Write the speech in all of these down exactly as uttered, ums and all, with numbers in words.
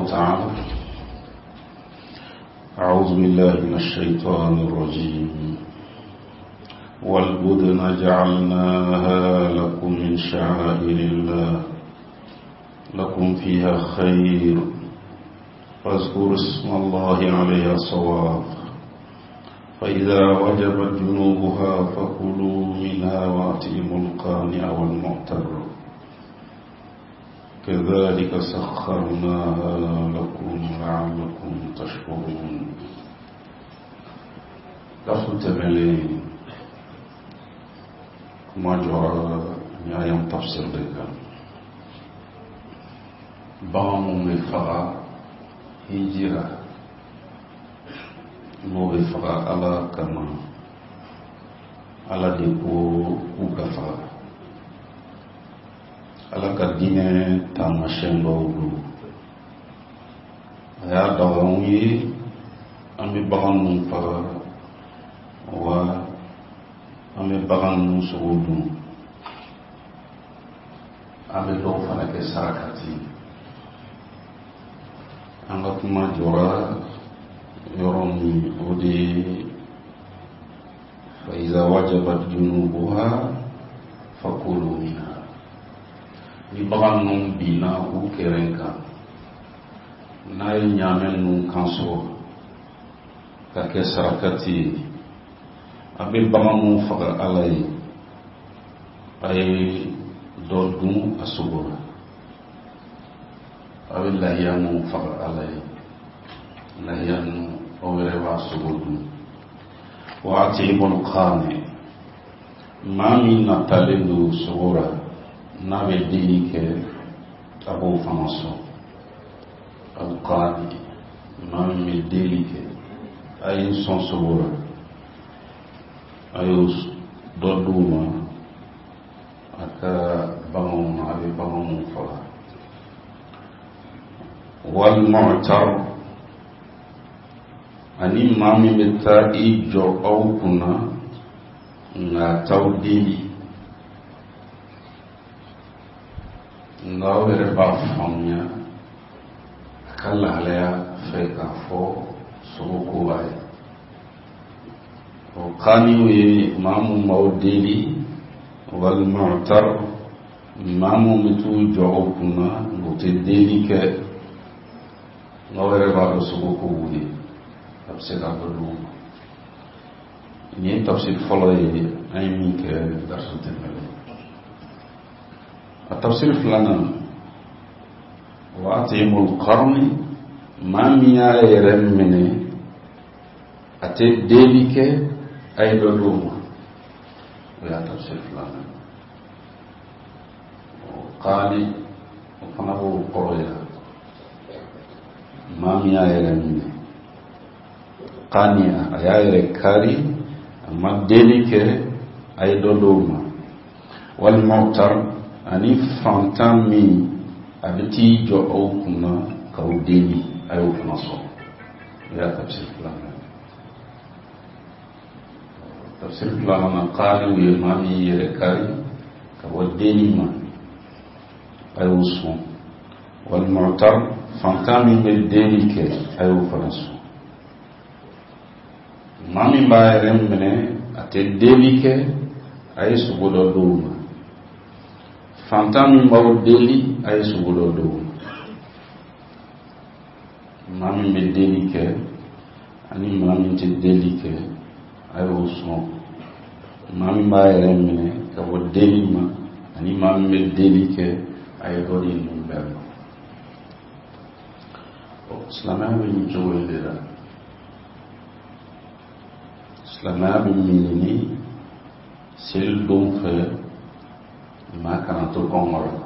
تعالى: أعوذ بالله من الشيطان الرجيم والبدن جعلناها لكم من شعائر الله لكم فيها خير فاذكروا اسم الله عليها صواف فإذا وجبت جنوبها فكلوا منها وأطعموا القانع والمعتر كذلك سخرناها لكم لعلكم تشكرون. لفظ تملي كما جرى نعيم تفسير لك بام مفرا هجرة مفرا على كما على ديكو وكفرا ala ka diinɛ taamasiyɛn dɔw don. A y'a da anw ye an bɛ bagan ninnu faga wa an bɛ bagan ninnu sogo dun, an bɛ dɔw fana kɛ sarakati. An ka kuma jɔra yɔrɔ min o de ye fa iza wajabat junubuha fakulu minha. Ni bagan ninnu binna u kɛrɛn kan, n'a ye ɲaamɛ ninnu kan sɔrɔ ka kɛ sarakati ye, a bɛ bagan ninnu faga ala ye, a ye dɔ dun a sogo la, a bɛ lahiya ninnu faga ala ye, lahiya ninnu aw yɛrɛ b'a sogo dun. Waati bolo kaane maa min natalen don sogo la n'a bɛ deli kɛ a b'o fana sɔn. Alqaani maa min bɛ deli kɛ a ye sɔn sogo la, a y'o dɔ d'u ma a ka baganw na, a bɛ baganw faga. Walmu'tar ani maa min bɛ taa i jɔ aw kunna nka t'aw deli, nga aw yɛrɛ b'a faamuya a ka lahalaya fɛ k'a fɔ sogo ko b'a ye. O kaaniw ye maa mun b'aw deli, walmu'tar maa mun bɛ t'u jɔ aw kunna ngo tɛ deli kɛ, nga aw yɛrɛ b'a dɔn sogo ko b'u ye, a bɛ se k'a dɔ d'u ma. Nin ye tafsir fɔlɔ ye an ye min kɛ darsu tɛmɛnen. A tafsir filanan wa'atimul qarni maa min y'a yɛrɛ minɛ a tɛ deli kɛ, a ye dɔ d'o ma, o y'a tafsir filanan. Qaali o fana b'o kɔrɔ yira maa min y'a yɛrɛ minɛ, qaaniya a y'a yɛrɛ kari a ma deli kɛ, a ye dɔ d'o ma. Walmu'tar ani fantan min a bɛ t'i jɔ aw kunna k'aw deli, a y'o fana sɔn. O y'a tafsir filanan. Tafsir filanan qaaliw ye maa min yɛrɛ kari ka bɔ deli ma, a y'o sɔn. Walmu'tar fantan min bɛ deli kɛ, a y'o fana sɔn. Maa min b'a yɛrɛ minɛ a tɛ deli kɛ, a ye sogo dɔ d'o ma. Fantan min b'aw deli, a ye sogo dɔ d'o ma. Maa min bɛ deli kɛ ani maa min tɛ deli kɛ, a y'o sɔn. Maa min b'a yɛrɛ minɛ ka bɔ deli ma ani maa min bɛ deli kɛ, a ye dɔ di ninnu bɛɛ ma. Silamɛya bɛ nin cogo in de la. Silamɛya bɛ ɲini seli don fɛ maa kana to kɔngɔ la.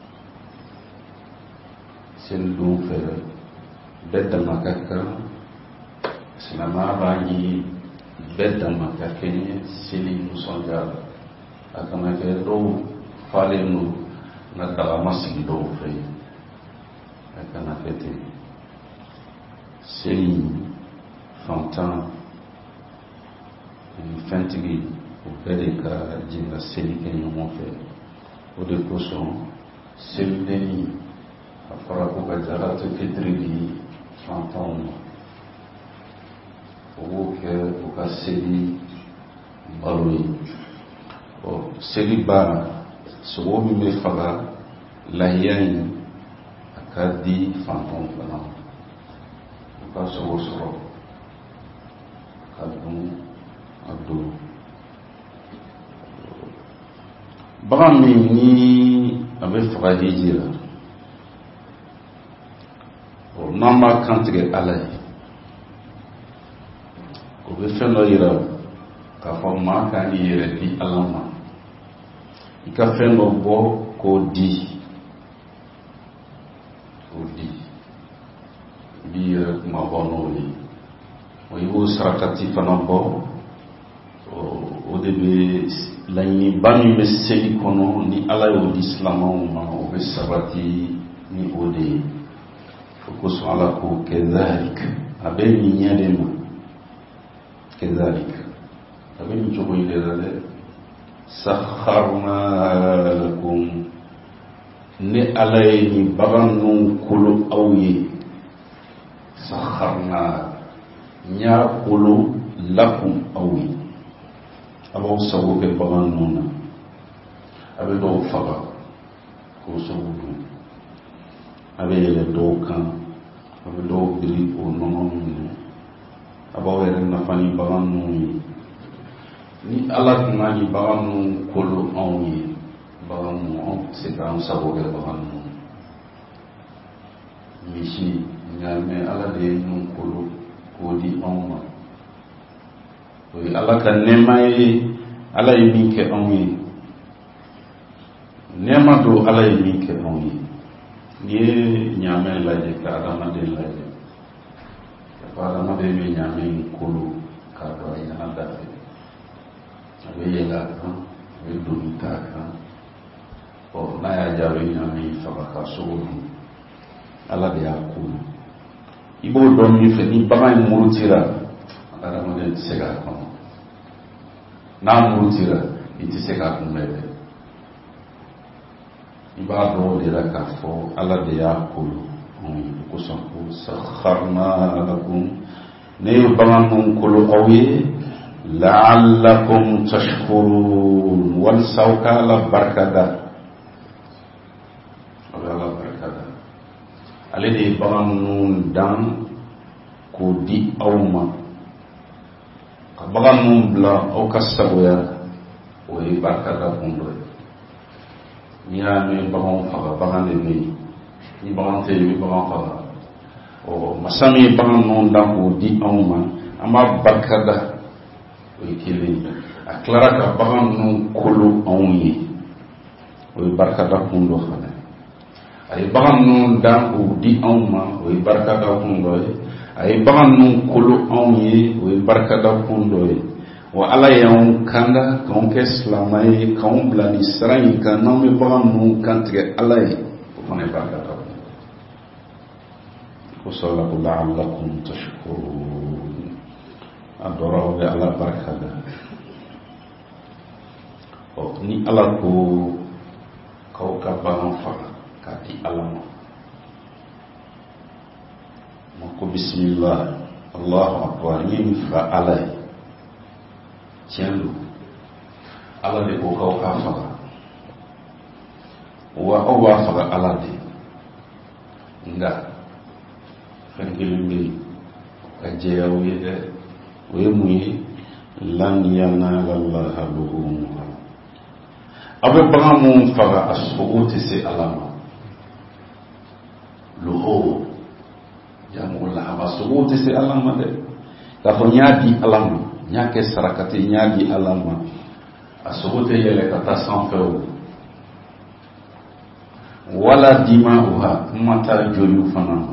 Seli don fɛ bɛɛ dama ka kan. Silamɛya b'a ɲini bɛɛ dama ka kɛɲɛ seli nisɔndiya la. A kana kɛ dɔw falen don nka daga ma sigi dɔw fɛ yen, a kana kɛ ten. Seli fantan fɛntigi o bɛɛ de ka jɛ ka seli kɛ ɲɔgɔn fɛ. O de kosɔn selidenni afara ko ka jaratu fitri di fantan o ke o ka seli baloi o seli ba so mi me faga lahiyan akadi fantan fana o ka so so kadum ado bagan min ni a bɛ faga hijira o n'an b'a kantigɛ ala ye o bɛ fɛn dɔ yira k'a fɔ maa kan k'i yɛrɛ di ala ma i ka fɛn dɔ bɔ k'o di k'o di i b'i yɛrɛ kuma bɔ n'o ye o i b'o sarakati fana bɔ o de bɛ laɲiniba min bɛ seli kɔnɔ ni ala y'o di silamɛw ma o bɛ sabati ni o de ye o kosɔn ala ko kɛzalik a bɛ nin ɲɛ de ma kɛzalik a bɛ nin cogo in de la dɛ sakharna lakum ni ala ye nin bagan ninnu kolo aw ye sakharna n y'a kolo lakum aw ye a b'aw sago kɛ bagan ninnu na a bɛ dɔw faga k'o sago dun a bɛ yɛlɛ dɔw kan a bɛ dɔw biri o nɔnɔ ninnu a b'aw yɛrɛ nafa ni bagan ninnu ye ni ala tun ka nin bagan ninnu kolo anw ye bagan ninnu anw tɛ se k'an sago kɛ bagan ninnu misi ɲaamɛ ala de ye ninnu kolo k'o di anw ma o ye ala ka nɛɛma ye ala ye min kɛ anw ye nɛɛma don ala ye min kɛ anw ye n'i ye ɲaamɛ lajɛ ka adamaden lajɛ ka fɔ adamaden bɛ ɲaamɛ in kolo k'a don a ɲɛna da fɛ a bɛ yɛlɛ a kan a bɛ doni k'a kan ɔ n'a y'a diya a bɛ ɲaamɛ in faga k'a sogo dun ala de y'a kolo i b'o dɔn min fɛ ni bagan in murutira adamaden tɛ se k'a kɔnɔ n'a murutira i tɛ se k'a kunbɛn dɛ i b'a dɔn o de la k'a fɔ ala de y'a kolo anw ye o kosɔn ko sakharna lakum ne ye bagan ninnu kolo aw ye la'allakum tashkurun walasa aw ka ala barikada aw bɛ ala barikada ale de ye bagan ninnu dan k'o di aw ma ka bagan ninnu bila aw ka sagoya o ye barikada kun dɔ ye n'i y'a mɛn baganw faga bagan de bɛ yen ni bagan tɛ yen i bɛ bagan faga ɔ masa min ye bagan ninnu dan k'o di anw ma an b'a barikada o ye kelen ye a tilara ka bagan ninnu kolo anw ye o ye barikada kun dɔ fana a ye bagan ninnu dan k'o di anw ma o ye barikada kun dɔ ye a ye bagan ninnu kolo anw ye o ye barikada kun dɔ ye wa ala y'anw kanda k'anw kɛ silamɛ ye k'anw bila ni sira in kan n'anw bɛ bagan ninnu kantigɛ ala ye o fana ye barikada kun ko sɔrɔla ko la'allakum tashkurun a dɔra o bɛ ala barikada ɔ ni ala ko k'aw ka bagan faga k'a di ala ma ma ko bisimila allahu akbar n ye nin faga ala ye tiɲɛ don ala de ko k'aw k'a faga wa aw b'a faga ala de nka fɛn kelen bɛ yen ka jɛya o ye dɛ o ye mun ye lan yanala allaha luhumuha aw bɛ bagan minnu faga a sogo tɛ se ala ma luhum jamu lahaba sogo tɛ se ala ma dɛ k'a fɔ n y'a di ala ma n y'a kɛ sarakati n y'a di ala ma a sogo tɛ yɛlɛ ka taa sanfɛ o wala dima'uha n ma taa joliw fana ma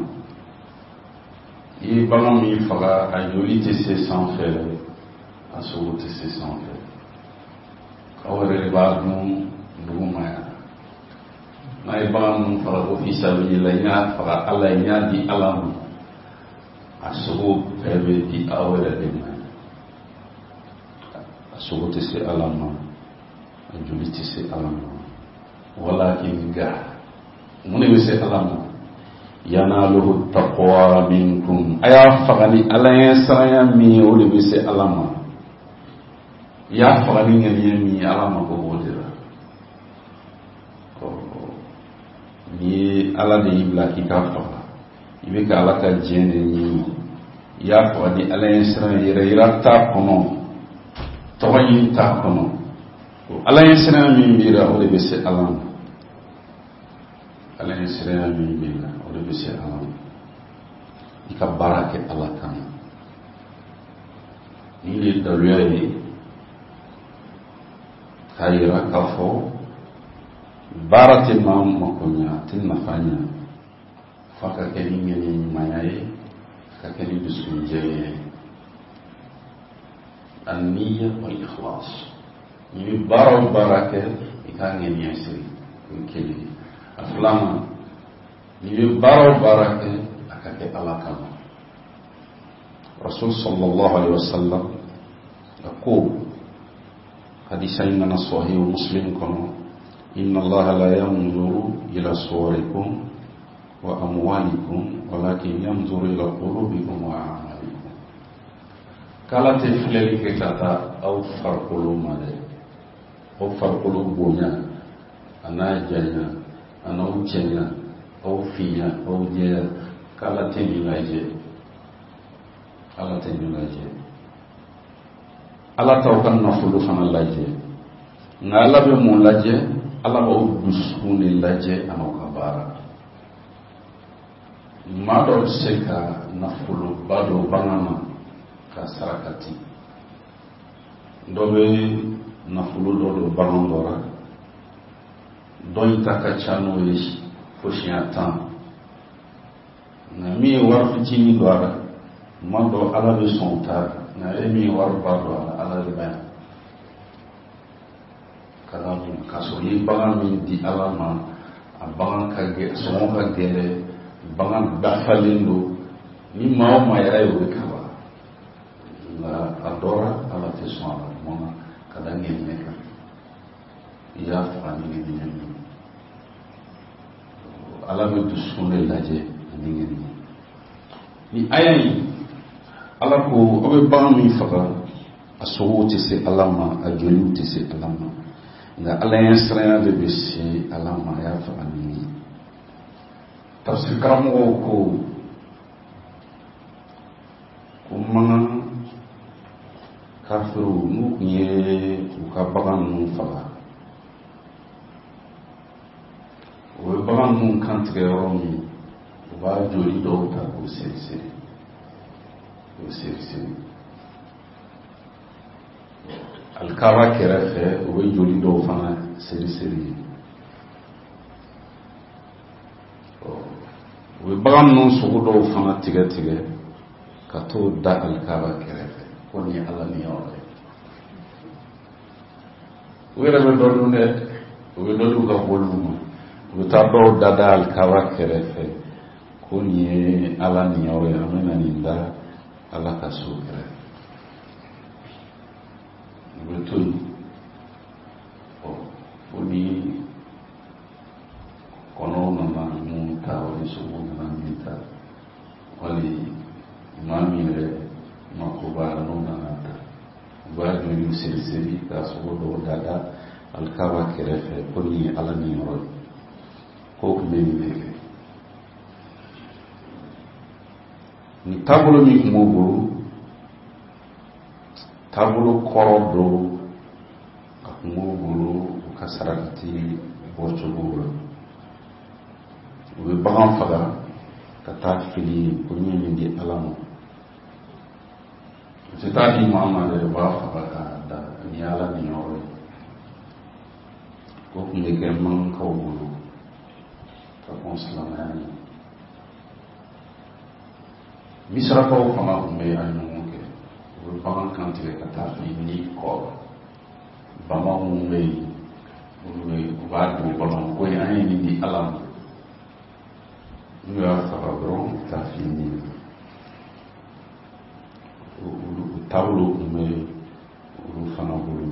i ye bagan min faga a joli tɛ se sanfɛ a sogo tɛ se sanfɛ aw yɛrɛ de b'a dun duguma yan n'a ye bagan ninnu faga ko fi sabilillah n y'a faga ala ye n y'a di ala ma a sogo bɛɛ bɛ di aw yɛrɛ de ma a sogo tɛ se ala ma a joli tɛ se ala ma walakin nga mun de bɛ se ala ma yanaluhu taqwa minkum aya fagani ala saraya mi o de bise alama ya fagani ngani mi alama ko wodira ko ni ala de ibla ki ka faga ibe ka ala ka jene ni ya fagani ala saraya ira ira ta kono tawani ta kono ala saraya mi bira o de bise alama ala saraya mi bira o de bise alama ika barake ala kan ni le dalwe khaira kafo barate mam makonya tin nafanya faka keni ngeni mayaye ka keni bisunje an-niyya wal ikhlas ni baro barake ika ngeni yasri keni aflama ni baro barake akake ala kan Rasul sallallahu alaihi wasallam aqul hadisnya mana sahih Muslim kono inna Allah la yanzuru ila suwarikum wa amwalikum walakin yanzuru ila qulubikum wa a'malikum kala te fileli ke tata au farqulu made au farqulu bonya ana janya ana uchenya au fiya au je kala te nilaje ala te nilaje ala taw kan nafulu fana laje nga ala be mo laje ala o dusuni laje ama kabara mado seka nafulu bado bangama ka sarakati ndobe nafulu do bangondora doita ka chano yish foshiatan na mi war fitini dora mando ala be sonta na emi war bado ala de ba kala mu kaso yi bagan min di alama abagan ka ge so ka gele bagan dafalindo ni ma ma yara yo ka ba la adora ala te so ala mona kada ngi ne ka ya fa ni ni ni ala be du sunne laje ni ngi ni ayayi ala ko obe ban mi faga asowo ti se alama agelu ti se alama nga ala yensra de bisi alama ya fa ani tafsir karamo ko kuma kafiru nu ye ka bagan nu faga o bagan nu kan tre romi ba joli do ta ko seri seri seri seri alkaba kɛrɛfɛ o bɛ joli dɔw fana seri seri o bɛ bagan ninnu sogo dɔw fana tigɛ tigɛ ka t'o da alkaba kɛrɛfɛ ko nin ye ala ni yɔrɔ ye o yɛrɛ bɛ dɔ dun dɛ o bɛ dɔ dun ka bɔlu ma o bɛ taa dɔw da da alkaba kɛrɛfɛ ko nin ye ala ni yɔrɔ ye an bɛ na nin da ala ka so kɛrɛfɛ betul oh ini kono nama muta wali subuh nama minta wali mami le makuba nona nata baju ni siri-siri ka subuh do dada alkawa kerefe koni alani ro ko kumeni neke ni tabulo mi kumoburu tabulo kɔrɔ do ka kungo bolo ka sarakati bɔcogo la u bɛ bagan faga ka taa fili ko ɲɛ min di ala ma u tɛ taa di maa ma dɛ u b'a faga ka da ni ala ni yɔrɔ ye o tun bɛ kɛ mankaw bolo ka kɔn silamɛya ɲɛ misirakaw fana tun bɛ a ɲɔgɔn kɛ o bɛ bagan kantigɛ ka taa fili ni kɔ bama minnu bɛ yen olu bɛ u b'a don kɔnɔ ko an ye nin di ala ma n'u y'a faga dɔrɔn u bɛ taa fili ni olu taabolo tun bɛ olu fana bolo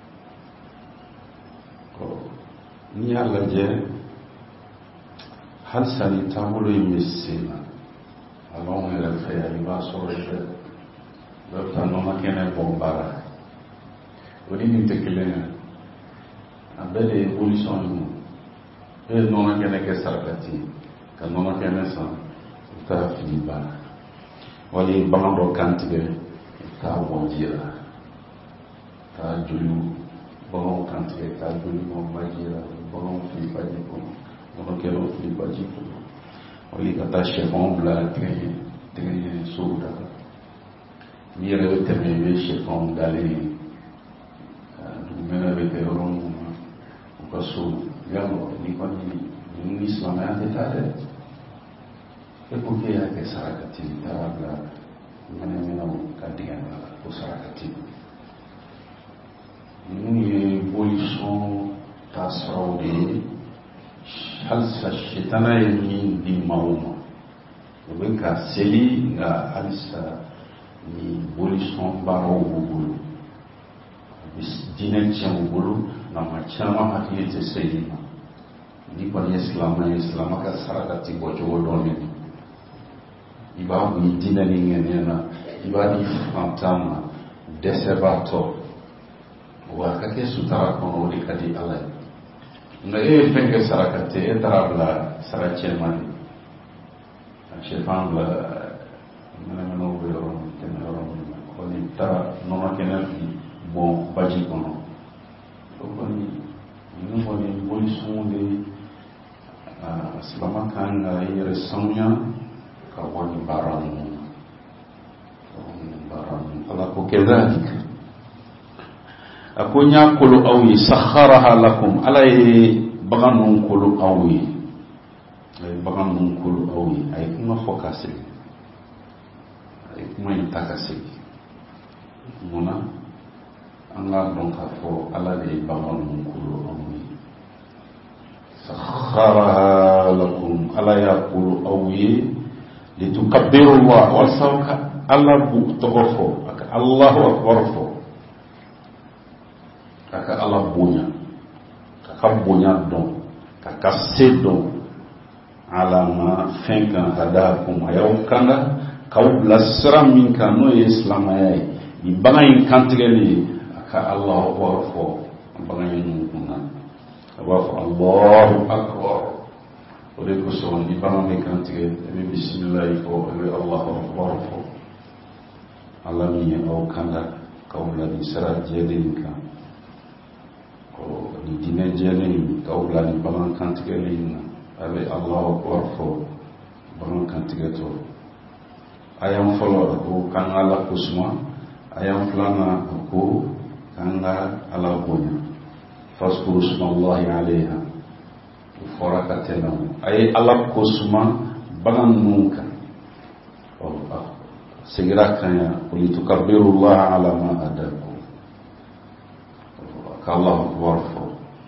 n'i y'a lajɛ hal sani taabolo ye min sen na alɔn yɛrɛ fɛ yan i b'a sɔrɔ i fɛ dɔ bɛ taa nɔnɔ kɛnɛ bɔ baara o ni nin tɛ kelen ye a bɛɛ de ye évolution ye e ye nɔnɔ kɛnɛ kɛ sarakati ka nɔnɔ kɛnɛ san i bɛ taa fili baara wala i bagan dɔ kantigɛ i bɛ taa bɔn ji la taa joli baganw kantigɛ taa joli bɔn baji la baganw fili baji kɔnɔ nɔnɔ kɛnɛ fili baji kɔnɔ wala i ka taa sɛfanw bila tigɛ tigɛ sow da n'i yɛrɛ bɛ tɛmɛ i bɛ sɛfanw dalen dugumɛnɛ bɛ kɛ yɔrɔ minnu na u ka so yalɔ n'i kɔni ninnu ni silamɛya tɛ taa dɛ e ko k'e y'a kɛ sarakati i taara bila mɛnɛmɛnɛw ka dingɛ la ko sarakati ninnu ye bolisɔn taasiraw de ye halisa sitana ye min di maaw ma o bɛ ka seli nka halisa ni bolisɔn baaraw b'u bolo diinɛ tiɲɛ u bolo nka maa caman hakili tɛ seli ma n'i kɔni ye silamɛ ye silamɛ ka sarakati bɔ cogo dɔn de i b'a bɔ i diinɛ ni ŋɛniɲɛ na i b'a di fantan ma dɛsɛbaatɔ wa a ka kɛ sutara kɔnɔ o de ka di ala ye nka e ye fɛn kɛ sarakati e taara bila sara cɛman de ka sɛfan bila mɛnɛmɛnɛw bɛ yɔrɔ min tɛmɛ yɔrɔ min na kɔni i taara nɔnɔ kɛnɛ fili bɔn baji kɔnɔ o kɔni ninnu kɔni bolisɔnw de silamɛ kan ka i yɛrɛ sanuya ka bɔ nin baara ninnu baara ninnu ala ko kɛzalika a ko n y'a kolo aw ye sakharaha lakum ala ye bagan ninnu kolo aw ye a ye bagan ninnu kolo aw ye a ye kuma fɔ ka segin a ye kuma in ta ka segin munna an k'a dɔn k'a fɔ ala de ye bagan ninnu kolo aw ye sakharaha lakum ala y'a kolo aw ye litukabbiru Allah walasa ka ala bu tɔgɔ fɔ a ka Allahu akbar fɔ k'a ka ala bonya k'a ka bonya dɔn k'a ka se dɔn ala ma fɛn kan hadakum a y'aw kanda k'aw bila sira min kan n'o ye silamɛya ye ni bagan in kantigɛli ka Allahu akbar fɔ bagan in ninnu kunna a b'a fɔ Allahu akbar o de kosɔn ni bagan bɛ kantigɛ i bɛ bisimilayi fɔ i bɛ Allahu akbar fɔ ala min ye aw kanda k'aw bila nin sira jɛlen kan ni diinɛ jɛlen k'aw bila nin bagan kantigɛli na a bɛ Allahu akbar fɔ bagan kantigɛtɔ a y'an fɔlɔ a ko k'an ka ala kosuma a y'an filanan a ko k'an ka ala bonya faskuru smallahi alayha o fɔra ka tɛmɛ a ye ala kosuma bagan ninnu kan segira kan ya litukabbirullaha ala ma hadakum ka Allahu akbar fɔ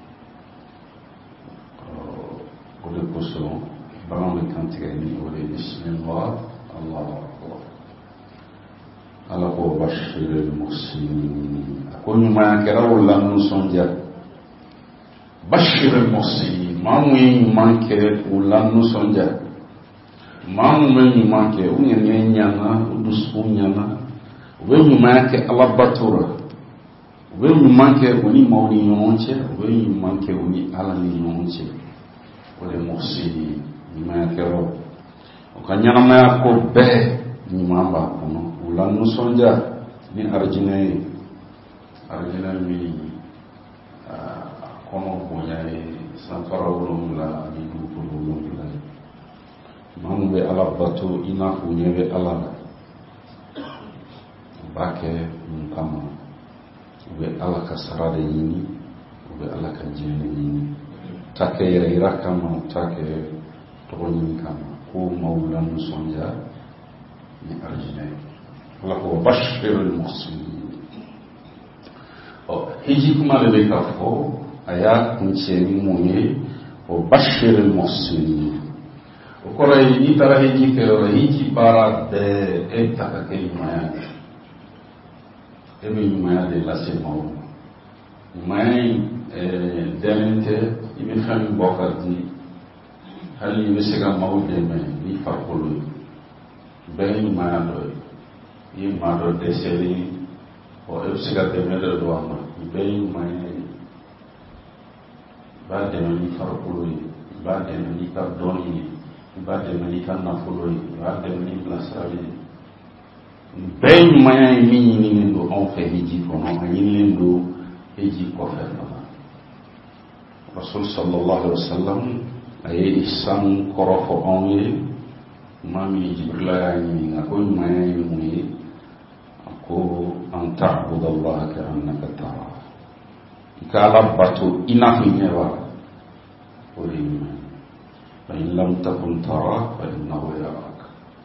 o de kosɔn bagan bɛ kantigɛ ni o de ye bismillah Allahu akbar ala ko bashiril muhsinin a ko ɲumankɛlaw la nisɔndiya bashiril muhsinin maa mun ye ɲuman kɛ o la nisɔndiya maa mun bɛ ɲuman kɛ u ŋaniya ɲana u dusukun ɲana u bɛ ɲumanya kɛ ala bato la u bɛ ɲuman kɛ u ni maaw ni ɲɔgɔn cɛ u bɛ ɲuman kɛ u ni ala ni ɲɔgɔn cɛ o de muhsinin ɲumanyakɛlaw u ka ɲɛnamaya ko bɛɛ ɲuman b'a kɔnɔ u la nisɔndiya ni arijinɛ ye arijinɛ min kɔnɔ bonya ye sanfara wolonwula ani dugukolo wolonwula ye maa min bɛ ala bato i n'a fɔ u ɲɛ bɛ ala la u b'a kɛ mun kama u bɛ ala ka sara de ɲini u bɛ ala ka diɲɛ de ɲini t'a kɛ yɛrɛ yira kama u t'a kɛ tɔgɔ ɲini kama ko maaw la nisɔndiya ni arijinɛ ye ala ko bashiril muhsinin ɔ hiji kuma de bɛ ka fɔ a y'a kuncɛ ni mun ye o bashiril muhsinin o kɔrɔ ye n'i taara hiji kɛ yɔrɔ hiji baara bɛɛ e ta ka kɛ ɲumanya ye e bɛ ɲumanya de lase maaw ma ɲumanya in dɛmɛ tɛ i bɛ fɛn min bɔ ka di hali be se ga mawde me ni farqulu ben ma do yi ma do deseli o e se ga de me do amma ben ma ba de ni farqulu ba de ni ka doni ba de ni ka nafulu ba de ni blasali ben ma mi ni ni do on fe hiji ko no ni do hiji ko fe no Rasul sallallahu alaihi wasallam ay ihsan korofo onye mami Jibril ayni ngako may muni ako an ta'budu Allah ka annaka tara ikala batu inafinya wa uri fa in lam takun tara fa innahu yarak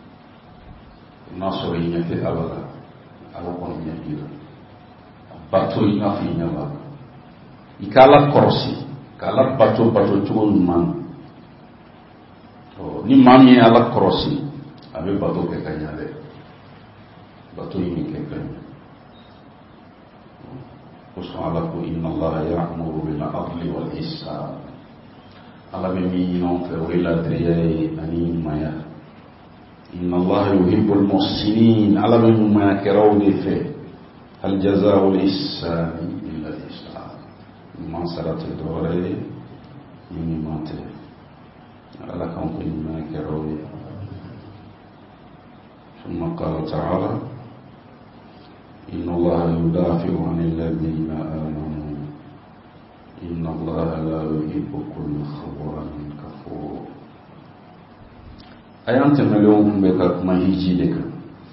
nasrinya fi abada ala kon nyabira batu inafinya wa ikala korosi kala batu batu chugo man ni mami ala korosi abe bato ke kanyale bato ini ke kanyale usala ku inna Allah ya'muru bil 'adli wal ihsan ala be mi non fe wila driye ani maya inna Allah yuhibbul muhsinin ala be ma karawni fe hal jazaa'u al ihsan illa al ihsan man salatu dore ni mate على كون ما كروي ثم قال تعالى إن الله يدافع عن الذين آمنوا إن الله لا يحب كل خوان كفور أيام تملون بك ما هيجي لك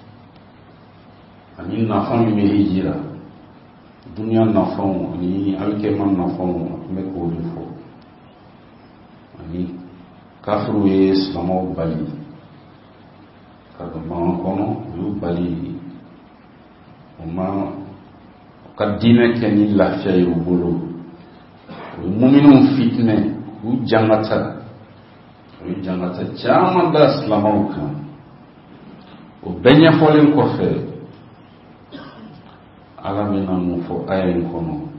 أني نفهم ما هيجي لا الدنيا نفهم أني الكلام نفهم مكول فو أني kafiru ye islamo bali kaga man kono yu bali uma ka dina keni lafiya yu bolo mu'minun fitne yu jangata yu jangata jama da islamo kan o benya folen ko fe ala mina mu fo ayen kono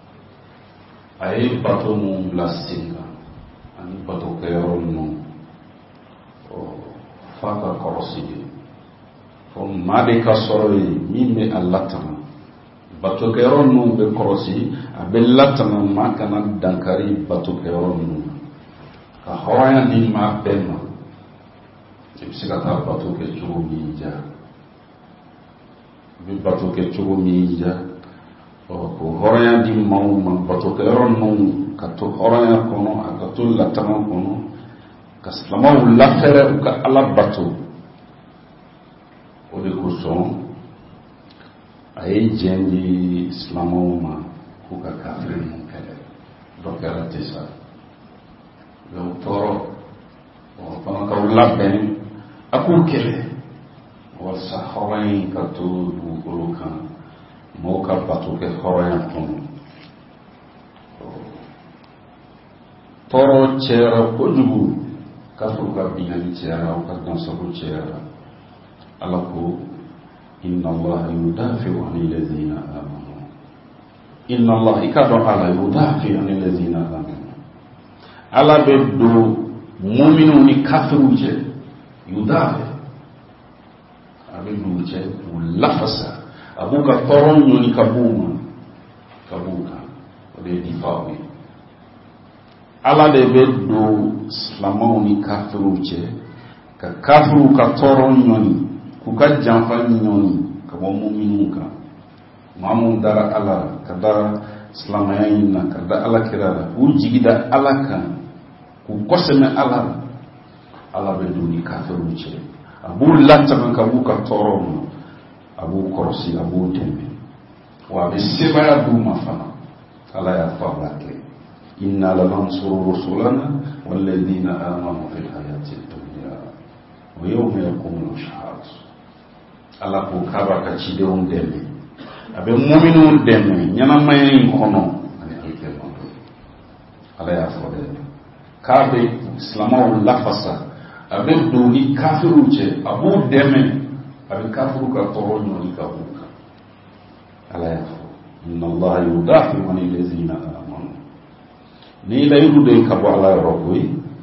ay bato mu blastinga ani bato kayon no o fata korosi fo made ka soroi mime allatama bato kayon no be korosi abe latama makana dankari bato kayon no ka hawaya ni ma benna ibsikata bato ke chugo mija bi bato ke chugo mija o ko hawaya di maw ma bato kayon no kato horaya kono akato latama kono kaslama lafere ka ala bato o de ko son ay jendi islamo ma ko ka kafir mun kale do kala tesa do toro o kono ka labben aku kele o sa horayin kato du ko kan mo ka bato ke horaya kono toro cera kojugu kafu ka binani cera o ka dansabu cera alako inna Allah yudafi'u 'anil ladzina amanu inna Allah ikado ala yudafi'u 'anil ladzina amanu ala be do mu'minu ni kafiru je yudafi abe do je lafasa abuka toron ni kabuma kabuka de difawi ala de be do islamaw ni kafiru je ka kafiru ka toron nyoni ku ka janfa nyoni ka mo mu'minu ka mamu dara ala ka dara islamayin na ka da ala kirara ku jigida ala kan ku koseme ala ala be do ni kafiru je abu latta ka bu ka toron abu korsi abu tembe wa be sebaya du mafana ala ya fa bakle inna lanansuru rusulana walladhina amanu fil hayati dunya wa yawma yaqumul ashhad ala ko kaba ka cide on demme abe mu'minun demme nyana mayin kono ani alkema ala ya fode kabe islamaw lafasa abe doni kafiru je abu demme abe kafiru ka toronyo ni kabuka ala ya fode inna allaha yudafi'u 'anil ladzina amanu ni la yude ka bo ala rokoy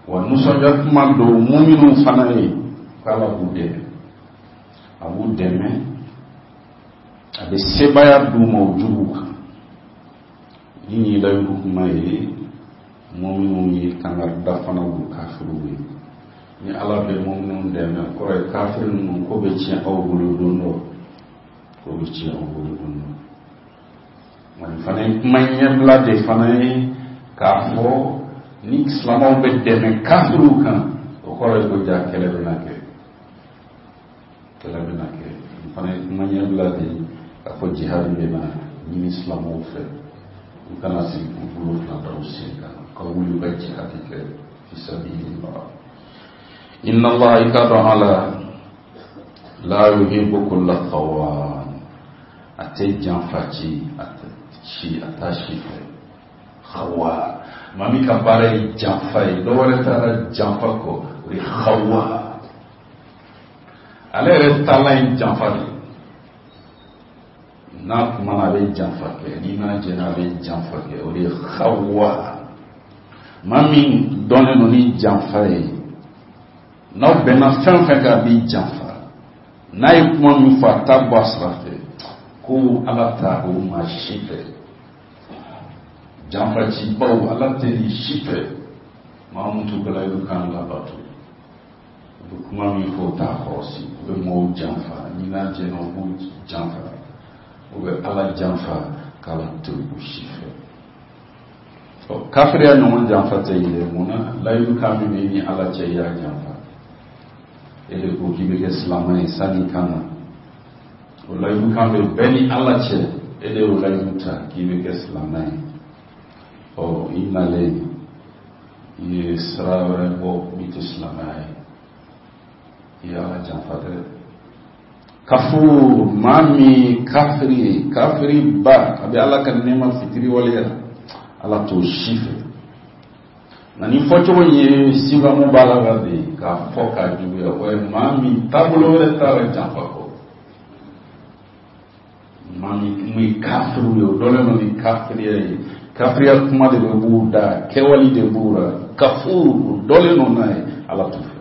wa nusonja kuma do mu'minu fana ye kala b'u dɛmɛ a b'u dɛmɛ a bɛ sebaya d'u ma o jugu kan ni yi layiru kuma ye mu'minu ye kan ka da fana b'u kafiru ye ni ala bɛ mu'minu dɛmɛ kɔrɔ ye kafiru ninnu ko bɛ tiɲɛ aw bolo don dɔ ko bɛ tiɲɛ aw bolo don dɔ wani fana ye kuma ɲɛbila de fana ye k'a fɔ ni silamɛw bɛ dɛmɛ kafiru kan o kɔrɔ ye ko ja kɛlɛ bɛ na kɛ kɛlɛ bɛ na kɛ fana ye kuma ɲɛbila de k'a fɔ jihadi bɛ na ɲini silamɛw fɛ u kana sigi k'u bolo fila da u sen kan ka wuli ka jihadi kɛ fi sabilillah inna allaha i ka dɔn ala la yuhibbu kulla khawwan a tɛ janfa ci a tɛ ci a t'a si fɛ khawa mami ka baara ye janfa ye dɔ wɛrɛ taara janfa kɔ o ye khawa ale yɛrɛ taala ye janfa de n'a kuma na a bɛ janfa kɛ n'i n'a jɛna a bɛ janfa kɛ o de ye khawa maa min dɔnnen don ni janfa ye n'aw bɛnna fɛn fɛn kan a b'i janfa n'a ye kuma min fɔ a t'a bɔ a sira fɛ ko ala ta o maa si fɛ janfa ci baw ala tɛ ni si fɛ maa mun t'u bɛla i kan labato u bɛ kuma min fɔ o t'a kɔlɔsi u bɛ mɔgɔw janfa n'i n'a jɛna u b'u janfa u bɛ ala janfa k'ala tɛ u si fɛ ɔ kafiriya ɲɔgɔn janfa tɛ ye mun na layidu kan min bɛ ni ala cɛ i y'a janfa e de ko k'i bɛ kɛ silamɛ ye sanni kan na o layidu kan bɛ bɛɛ ni ala cɛ e de y'o layidu ta k'i bɛ kɛ silamɛ ye ɔ i nalen i ye sira wɛrɛ bɔ min tɛ silamɛya ye i ye ala janfa dɛ kafuru maa min kafiri ye kafiri ba a bɛ ala ka nɛɛma fitiri waleya ala t'o si fɛ nka ni fɔcogo ye sigamu b'a la ka de k'a fɔ k'a juguya o ye maa min taabolo wɛrɛ t'a la janfa kɔ maa min ye kafiri ye o dɔlen don ni kafiriya ye kafiriya kuma de bɛ b'u da kɛwale de b'u la kafuru o dɔlen don n'a ye ala t'o fɛ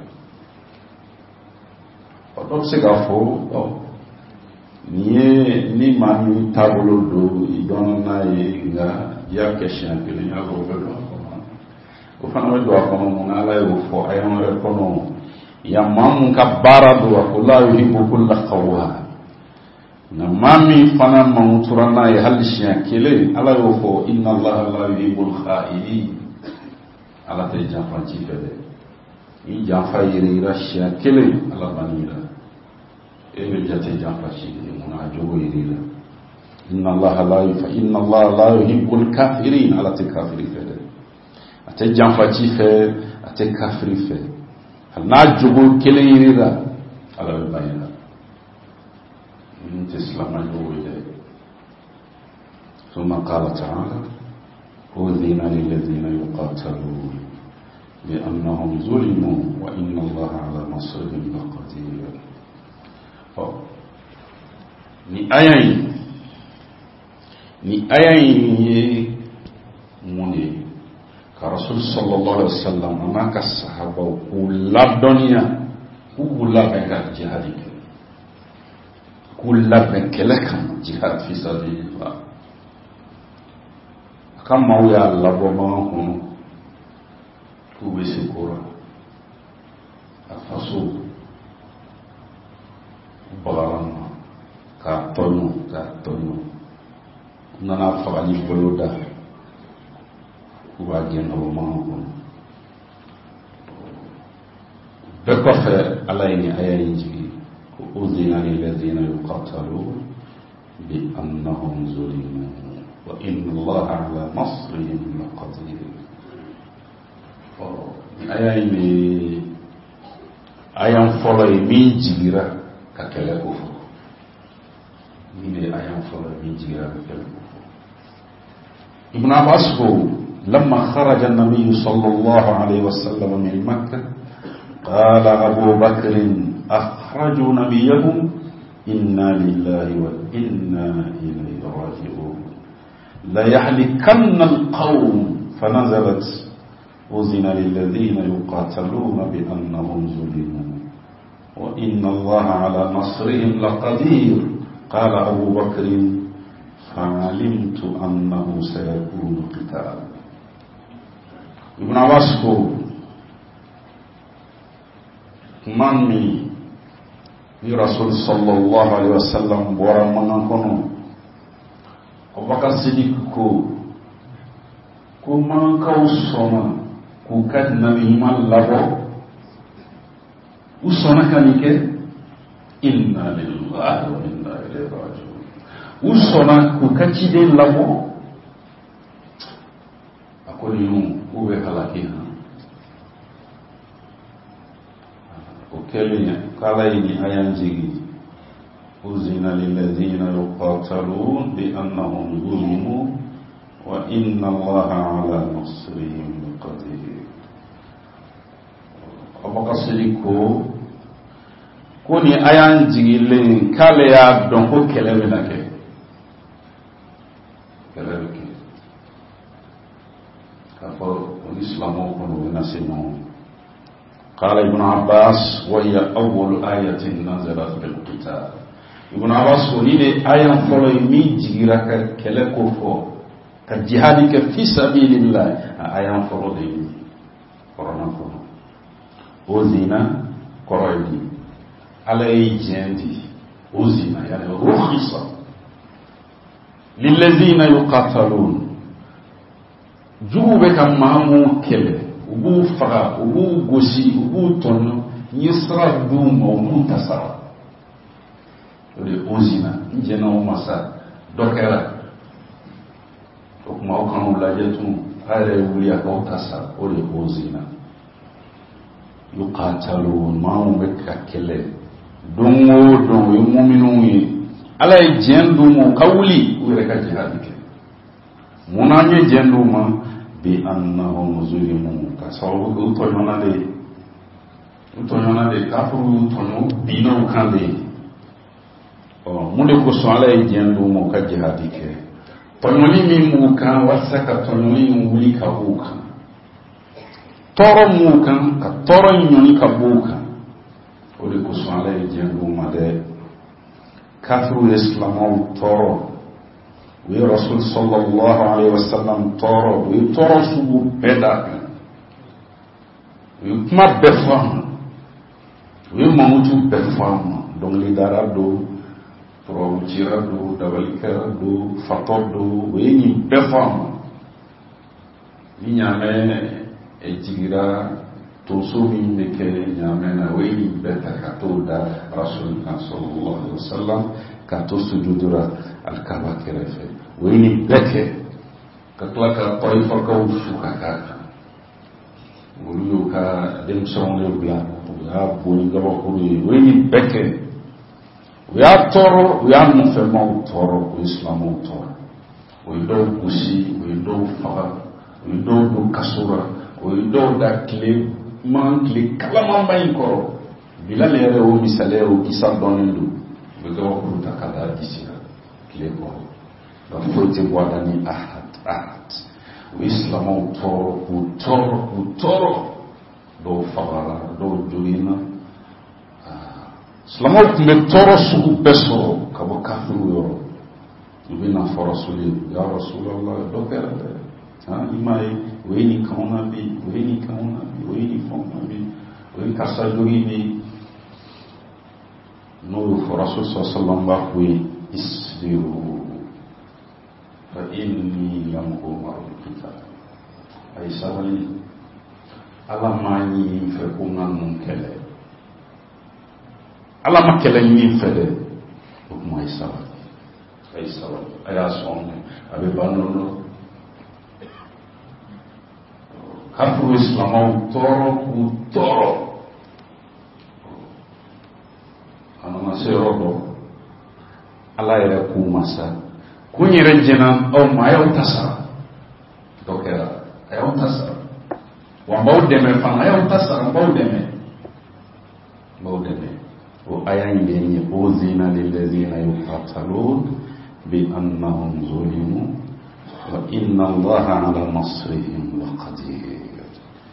ɔ dɔ bɛ se k'a fɔ ɔ nin ye ni maa min taabolo don i dɔnna n'a ye nka i y'a kɛ siɲɛ kelen y'a fɔ o bɛ don a kɔnɔ o fana bɛ don a kɔnɔ mun ala y'o fɔ a y'an wɛrɛ kɔnɔ yan maa mun ka baara don a ko la yuhibbu kulla khawwan nka maa min fana mankutura n'a ye hali siɲɛ kelen ala y'o fɔ inna allaha la yuhibbul kha'inin ala tɛ janfa ci fɛ dɛ i janfa yɛrɛ yira siɲɛ kelen ala b'a yira e bɛ jate janfa ci de mun a jogo yɛrɛ yira inna allaha la inna allaha la yuhibbul kafirin ala tɛ kafiri fɛ dɛ a tɛ janfa ci fɛ a tɛ kafiri fɛ hali n'a jogo kelen yɛrɛ ala bɛ ba yira من تسلم الأولى ثم قال تعالى أذن للذين يقاتلون بأنهم ظلموا وإن الله على نصرهم لقدير ni aya yi ni aya yi mun ye ka rasul sallallahu alaihi wasallam ana ka sahabaw ku ladɔniya ku labɛn ka jihadi kɛ k'u labɛn kɛlɛ kan jihad fi sabilillah a ka maaw y'a labɔ bagan kɔnɔ k'u bɛ se kora a faso bagara ma k'a tɔɲɔ k'a tɔɲɔ u nana fagali bolo da k'u b'a gɛn ka bɔ bagan kɔnɔ bɛɛ kɔfɛ ala ye ni aya in jigi أذن للذين يقاتلون بأنهم ظلموا وإن الله على نصرهم لقدير aya ini ayam follow min jigira ka kele ko fo ni ayam follow min jigira ka kele ko fo Ibn Abbas ko لما خرج النبي صلى الله عليه وسلم من مكة قال أبو بكر أخرجوا نبيهم إنا لله وإنا إليه راجعون لا يحلكن القوم فنزلت أذن للذين يقاتلون بأنهم ظلموا وإن الله على نصرهم لقدير قال أبو بكر فعلمت أنه سيكون قتال. Ibn Abbas ko man mi ni Rasul sallallahu alaihi wasallam bora mangan kono Abubakar Siddiq ko ko man ka usoma ko kad nabi man labo usona kanike inna lillahi wa inna ilaihi raji'un usona ko kachide labo akoli nu uwe halakina ukeli kala ini ayanjigi uzina lilladhina yuqatalun bi annahum zulimu wa inna allaha ala nasrihim qadir. Apakah siliko kuni ayanjigi le kale ya don ko kelebe nake kelebe ke kafo islamu kono nasino. قال ابن عباس وهي أول آية نزلت بالقتال. ابن عباس وليد آية فلو مي جيرا كلكو فو كجهادك في سبيل الله آية فلو دي قرآن فلو وزينا قرآن على جندي وزينا يعني رخص للذين يقاتلون جوبك مامو كله ubu faga ubu gosi ubu tono yisra duma ubu tasara ode ozina njena o masa dokera okuma okanu lajetu ale wuli aka tasara ode ozina yuqatalun ma umbeka kele dongo dongo mu'minun yi ala jendu mo kawuli ure ka jihadike munanye jendu ma bi annahum zulimu kasawu utonyona de utonyona de kafuru utonyo bino kande o munde ko so ala e jendu mo ka jihadike tonyoni mi mu kan wasaka tonyoni nguli ka buka toro mu kan ka toro nyoni ka buka o de ko so ala e jendu ma de kafuru islamu toro we Rasul sallallahu alaihi wasallam toro we toro subu beda we kuma befam we mamutu befam donc li dara do pro tira do dabalika do fator do we ni befam ni nyame e jigira to so mi meke nyame na we ni beta ka to da Rasul sallallahu alaihi wasallam ka to sujudura al-Kaaba kerefe wini beke kaklaka taifa ka ushuka kaka wulu ka dem sonle bla ya boni gaba kuri wini beke ya toro ya mufema toro islamu toro wido kusi wido faga wido do kasura wido da kle man kle kala man bayin koro bila lere o misale o isa donendo wido ko ta kada disira kle ko da fote wadani ahad ahad islamu toro utoro utoro do fagara do jurina islamu kumbe toro su beso kabo kafiru yoro ibina for rasuli ya rasulullah do perde ha imai weni kauna bi weni kauna bi weni fona bi weni kasajuri bi no for rasul sallallahu alaihi wasallam isbiru fa inni lam umar kitab ay sawali ala mani fe ko nan kele ala makele ni fede ko moy sawali ay sawali aya son abe banono kafu islamu toro ku toro ana serodo ala ya ku masa kunyere jena o mayo tasa dokera ayo tasa wa bawdeme fa ayo tasa bawdeme bawdeme o ayan yenye uzina lil ladina yuqatalun bi annahum zulimu wa inna allaha ala nasrihim laqadir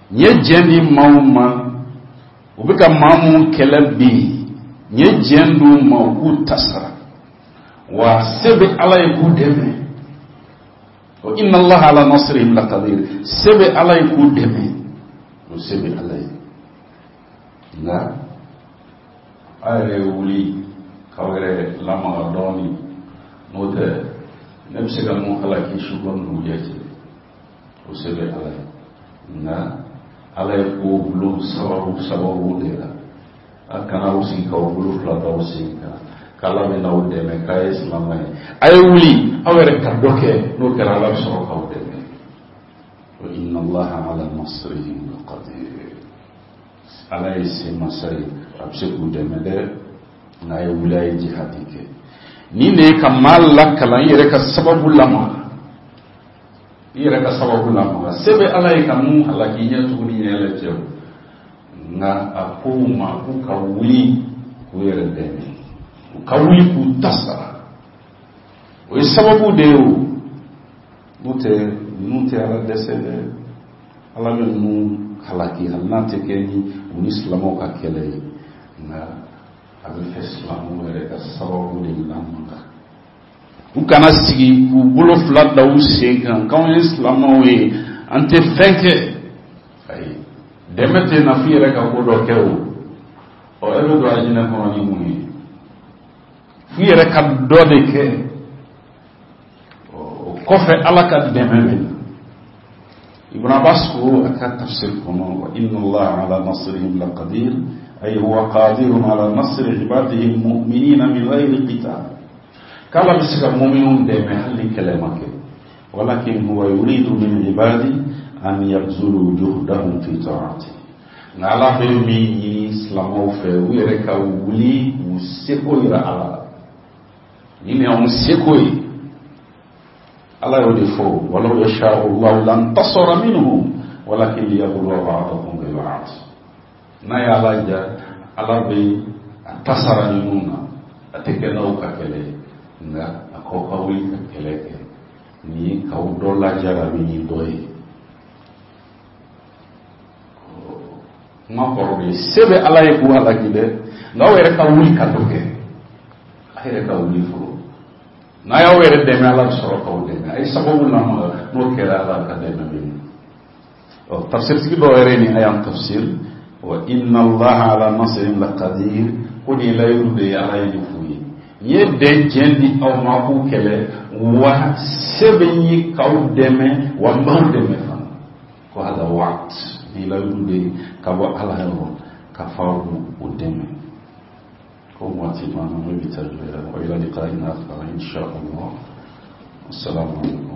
nye jendi mauma ubika mamu kelabi nye jendu mauku tasara wa sebe ala yaku deme wa inna Allah ala nasrihim laqadir sebe ala yaku deme o sebe ala nga ayre wuli kawre lama doni note nebsega mo kala ki shugon du yati o sebe ala nga ala yaku bulu sababu sababu dela akana usi ka bulu plata usi ka kala me na ude me ka islam ay ay wuli awere ka doke no kala la so ka ude me wa inna allaha ala nasrihim laqadir ala isi masai abse ku de me de na ay wuli ay jihadike ni ne kamal la kala yere ka sababu lama yere ka sababu lama sebe ala ay kamu ala ki nya tu ni ele tew nga akuma ku ka wuli ku yere de me kawuli ku tasara o sababu de o mute mute ala desede ala nu halaki halnate keni un islamo ka kele na abe islamo ere ka sababu de lamanga u kana sigi ku bolo flada u senkan kan islamo we ante fenke ay demete na fiere ka ko do kew o ero do ajina ko ni muni fiyere ka dode ke o kofe ala ka dememe ibn abbas ko aka tafsir kono wa inna allaha ala nasrihim laqadir ay huwa qadirun ala nasr ibadihi almu'minina min ghayri qital kala bisika mu'minun de me halli kalamake walakin huwa yuridu min ibadi an yabzulu juhdahum fi ta'ati ngala be mi islamo fe wire ka wuli musiko ira ala ni on sekoi ala yodifo wala yasha Allah lan tasara minhum walakin liyabluwa ba'dakum bi ba'd na ya laja ala be tasara minuna atekena ukakele nga akoka wi kakeleke ni kaudola jara bini doyi ngakoro be sebe ala yeku ala kide ngawere ka wi katoke ahire ka wi fo na ya were de me ala soro ka de ay sababu na no kera ala ka de me o tafsir ti do were ni ayam tafsir wa inna allaha ala nasrin laqadir kuni la yurde ala yufuyi ye de jendi aw ma ku kele wa sebenyi ka de me wa ma de me fa ko hada waqt ni la yurde ka wa ala hero ka fawu o de me وإلى لقاء آخر إن شاء الله. السلام عليكم.